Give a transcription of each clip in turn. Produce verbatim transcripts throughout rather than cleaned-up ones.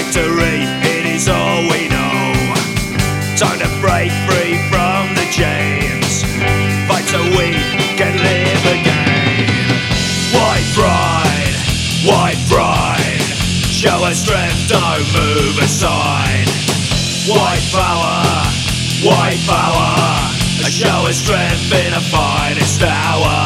victory, it is all we know. Time to break free from the chains, fight so we can live again. White pride, white pride, show us strength, don't move aside. White power, white power, show us strength in a finest hour.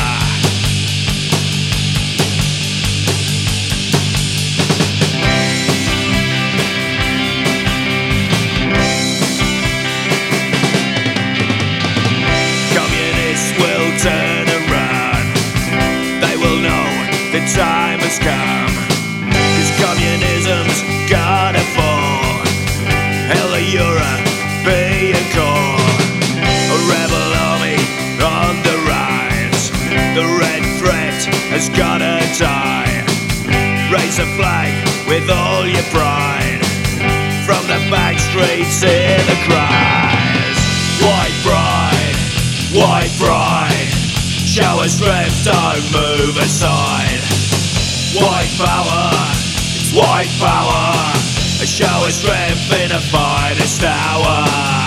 Communists will turn and run, they will know the time has come, 'cause communism's gotta fall. Hell of European core, a rebel army on the rise. The red threat has gotta die. Raise a flag with all your pride, from the back streets hear the cries. White pride, white pride, show us strength, don't move aside. White power, it's white power, show us strength in a finest hour.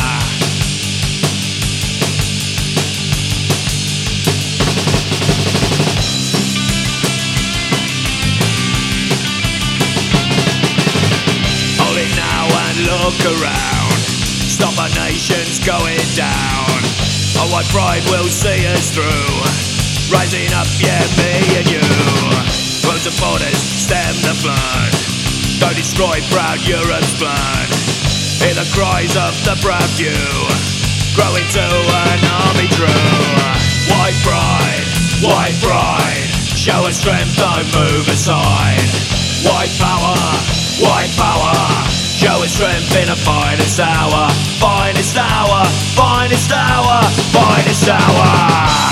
Hold it now and look around, stop our nations going down. Our white pride will see us through, rising up, yeah, me and you. Close the borders, stem the flood, don't destroy proud Europe's blood. Hear the cries of the proud few, grow into an army true. White pride, white pride, show us strength, don't move aside. White power, white power, show us strength in a finest hour. Finest hour, finest hour, finest hour.